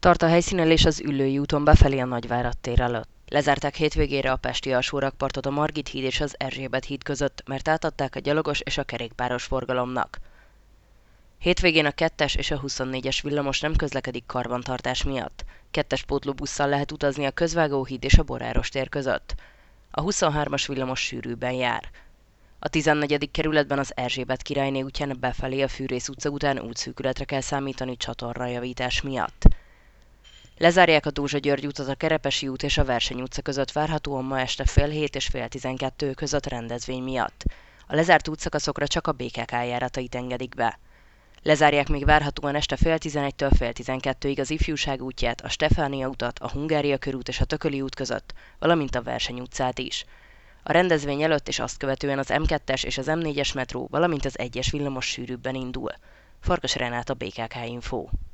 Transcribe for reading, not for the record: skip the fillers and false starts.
Tart a helyszínelés az Üllői úton befelé a Nagyvárad tér előtt. Lezárták hétvégére a pesti alsórakpartot a Margit híd és az Erzsébet híd között, mert átadták a gyalogos és a kerékpáros forgalomnak. Hétvégén a 2-es és a 24-es villamos nem közlekedik karbantartás miatt. 2-es pótlóbusszal lehet utazni a Közvágóhíd és a Boráros tér között. A 23-as villamos sűrűbben jár. A 14. kerületben az Erzsébet királyné útján befelé a Fűrész utca után útszűkületre kell számítani csatornajavítás miatt. Lezárják a Dózsa György utat a Kerepesi út és a Verseny utca között várhatóan ma este fél 7 és fél 12 között rendezvény miatt. A lezárt útszakaszokra csak a BKK járatait engedik be. Lezárják még várhatóan este fél 11-től fél 12-ig az Ifjúság útját, a Stefánia utat, a Hungária körút és a Tököli út között, valamint a Verseny utcát is. A rendezvény előtt és azt követően az M2-es és az M4-es metró, valamint az 1-es villamos sűrűbben indul. Farkas Renát, a BKK Info.